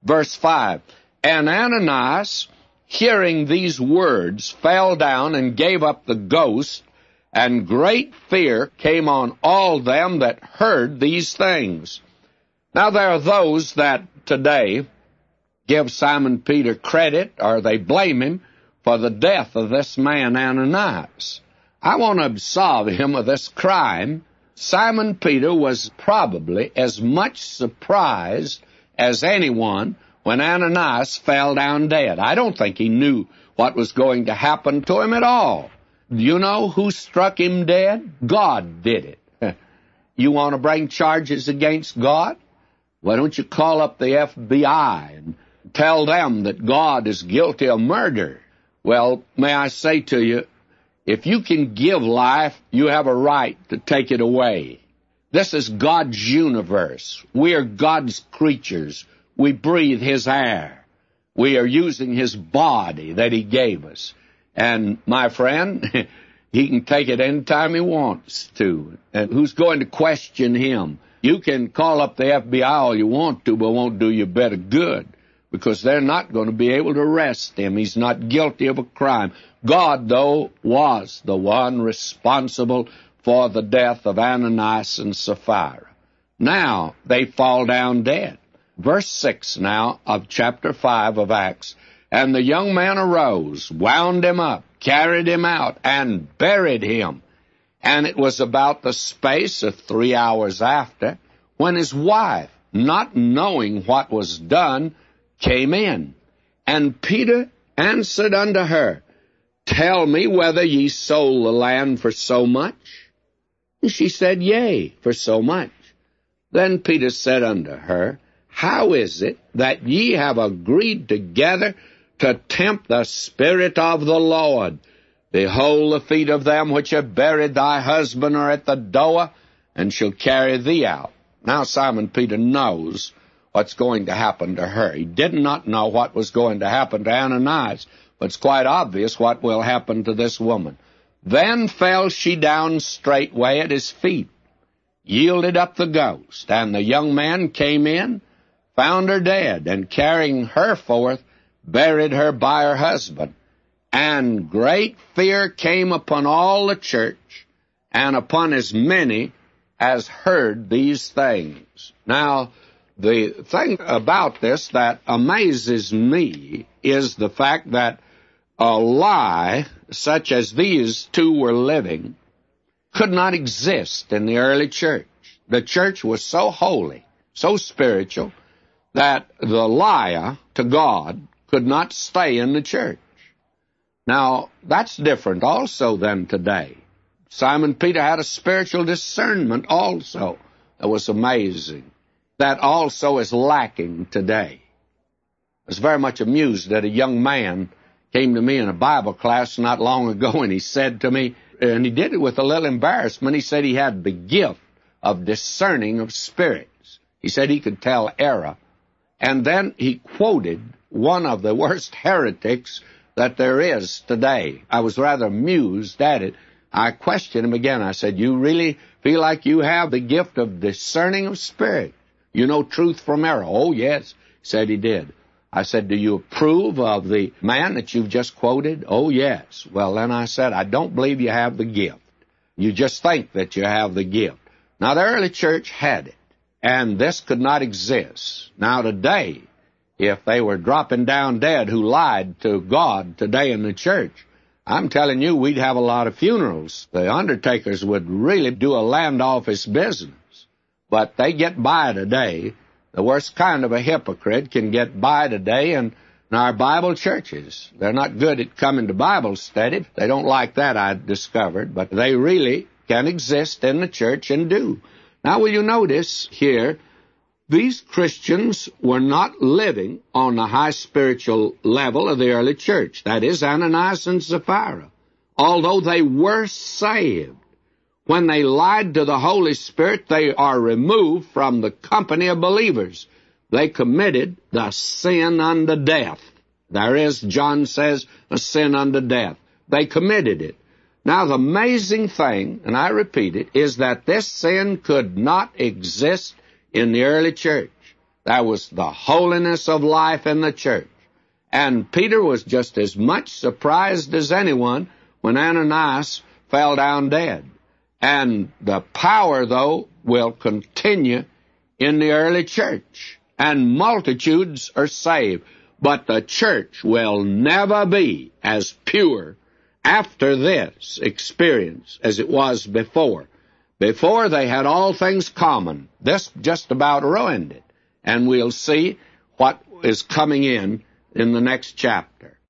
Verse 5, And Ananias, hearing these words, fell down and gave up the ghost, and great fear came on all them that heard these things. Now there are those that today give Simon Peter credit, or they blame him for the death of this man Ananias. I want to absolve him of this crime. Simon Peter was probably as much surprised as anyone when Ananias fell down dead. I don't think he knew what was going to happen to him at all. Do you know who struck him dead? God did it. You want to bring charges against God? Why don't you call up the FBI and tell them that God is guilty of murder? Well, may I say to you, if you can give life, you have a right to take it away. This is God's universe. We are God's creatures. We breathe His air. We are using His body that He gave us. And, my friend, He can take it any time He wants to. And who's going to question Him? You can call up the FBI all you want to, but it won't do you a bit of good, because they're not going to be able to arrest him. He's not guilty of a crime. God, though, was the one responsible for the death of Ananias and Sapphira. Now, they fall down dead. Verse 6 now of chapter 5 of Acts. And the young man arose, wound him up, carried him out, and buried him. And it was about the space of 3 hours after, when his wife, not knowing what was done, came in. And Peter answered unto her, Tell me whether ye sold the land for so much? And she said, Yea, for so much. Then Peter said unto her, How is it that ye have agreed together to tempt the Spirit of the Lord? Behold, the feet of them which have buried thy husband are at the door, and shall carry thee out. Now Simon Peter knows what's going to happen to her. He did not know what was going to happen to Ananias, but it's quite obvious what will happen to this woman. Then fell she down straightway at his feet, yielded up the ghost, and the young man came in, found her dead, and carrying her forth, buried her by her husband. And great fear came upon all the church, and upon as many as heard these things. Now, the thing about this that amazes me is the fact that a lie such as these two were living could not exist in the early church. The church was so holy, so spiritual, that the liar to God could not stay in the church. Now, that's different also than today. Simon Peter had a spiritual discernment also that was amazing. That also is lacking today. I was very much amused that a young man came to me in a Bible class not long ago, and he said to me, and he did it with a little embarrassment, he said he had the gift of discerning of spirits. He said he could tell error. And then he quoted one of the worst heretics that there is today. I was rather amused at it. I questioned him again. I said, You really feel like you have the gift of discerning of spirit? You know truth from error? Oh, yes, he said he did. I said, Do you approve of the man that you've just quoted? Oh, yes. Well, then I said, I don't believe you have the gift. You just think that you have the gift. Now, the early church had it, and this could not exist. Now, today, if they were dropping down dead who lied to God today in the church, I'm telling you, we'd have a lot of funerals. The undertakers would really do a land office business. But they get by today. The worst kind of a hypocrite can get by today in our Bible churches. They're not good at coming to Bible study. They don't like that, I discovered. But they really can exist in the church and do. Now, will you notice here, these Christians were not living on the high spiritual level of the early church. That is, Ananias and Sapphira. Although they were saved, when they lied to the Holy Spirit, they are removed from the company of believers. They committed the sin unto death. There is, John says, a sin unto death. They committed it. Now, the amazing thing, and I repeat it, is that this sin could not exist in the early church. There was the holiness of life in the church. And Peter was just as much surprised as anyone when Ananias fell down dead. And the power, though, will continue in the early church, and multitudes are saved. But the church will never be as pure after this experience as it was before. Before, they had all things common. This just about ruined it. And we'll see what is coming in the next chapter.